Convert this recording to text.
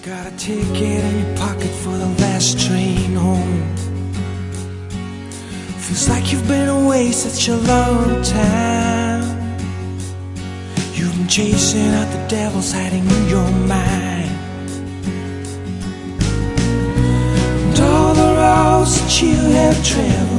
Got a ticket in your pocket for the last train home. Feels like you've been away such a long time. You've been chasing out the devils hiding in your mind. And all the roads that you have traveled